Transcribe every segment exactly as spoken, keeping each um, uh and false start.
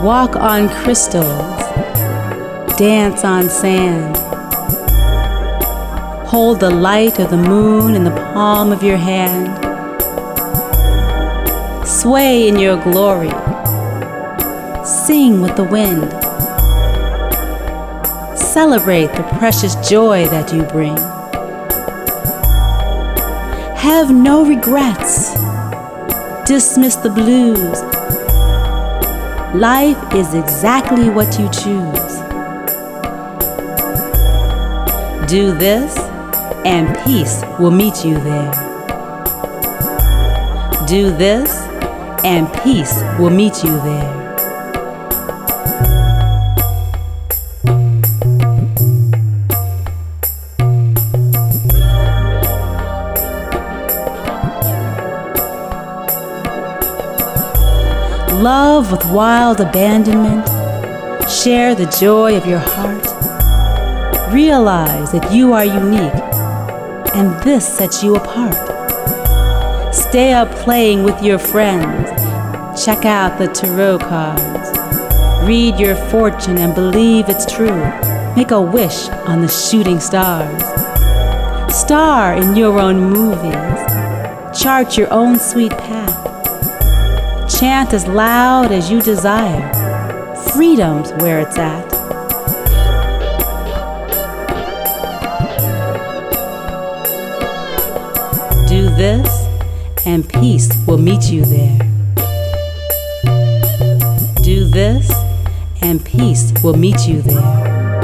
Walk on crystals, dance on sand. Hold the light of the moon in the palm of your hand. Sway in your glory, sing with the wind. Celebrate the precious joy that you bring. Have no regrets, dismiss the blues. Life is exactly what you choose. Do this, and peace will meet you there. Do this, and peace will meet you there. Love with wild abandonment. Share the joy of your heart. Realize that you are unique, and this sets you apart. Stay up playing with your friends. Check out the tarot cards. Read your fortune and believe it's true. Make a wish on the shooting stars. Star in your own movies. Chart your own sweet path. Chant as loud as you desire. Freedom's where it's at. Do this, and peace will meet you there. Do this, and peace will meet you there.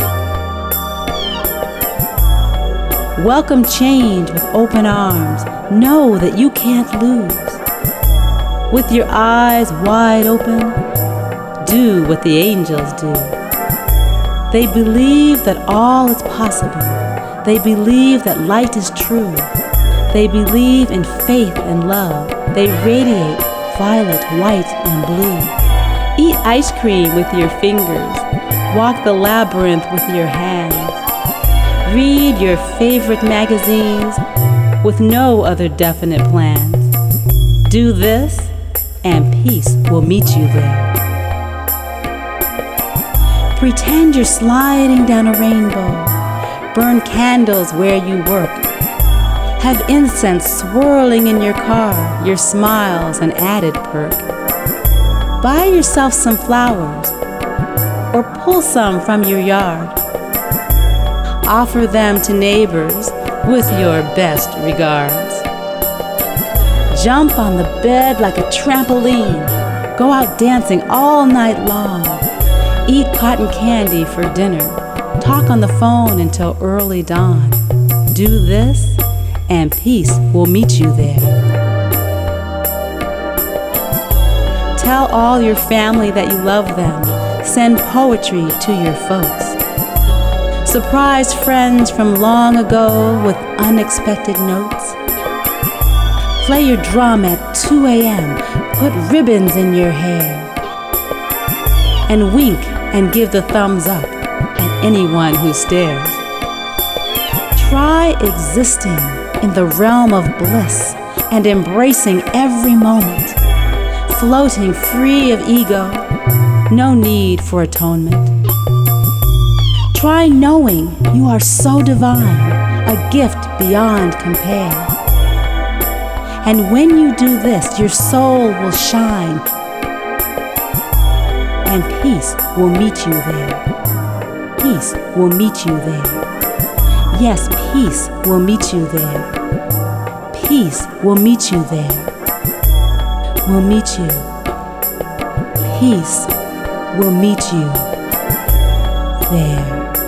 Welcome change with open arms. Know that you can't lose. With your eyes wide open, do what the angels do. They believe that all is possible. They believe that light is true. They believe in faith and love. They radiate violet, white, and blue. Eat ice cream with your fingers. Walk the labyrinth with your hands. Read your favorite magazines with no other definite plans. Do this, and peace will meet you there. Pretend you're sliding down a rainbow. Burn candles where you work. Have incense swirling in your car, your smile's an added perk. Buy yourself some flowers, or pull some from your yard. Offer them to neighbors with your best regards. Jump on the bed like a trampoline. Go out dancing all night long. Eat cotton candy for dinner. Talk on the phone until early dawn. Do this, and peace will meet you there. Tell all your family that you love them. Send poetry to your folks. Surprise friends from long ago with unexpected notes. Play your drum at two a.m. Put ribbons in your hair. And wink and give the thumbs up at anyone who stares. Try existing in the realm of bliss and embracing every moment. Floating free of ego, no need for atonement. Try knowing you are so divine, a gift beyond compare. And when you do this, your soul will shine, and peace will meet you there. Peace will meet you there. Yes, peace will meet you there. Peace will meet you there. Will meet you. Peace will meet you there.